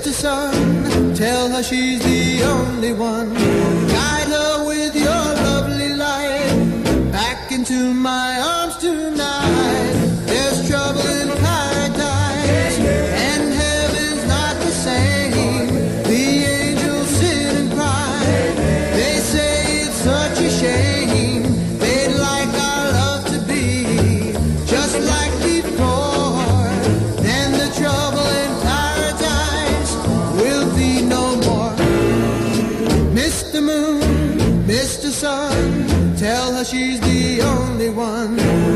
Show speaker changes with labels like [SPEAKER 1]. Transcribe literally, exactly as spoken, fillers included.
[SPEAKER 1] Mister Sun, tell her she's the only one. Guide her with your lovely light back into my arms tonight. There's trouble in paradise, and heaven's not the same. The angels sit and cry. They say it's such a shame. They'd like our love to be just like before. Then the trouble in paradise will be no more. Mister Moon, Mister Sun, tell her she's the only one.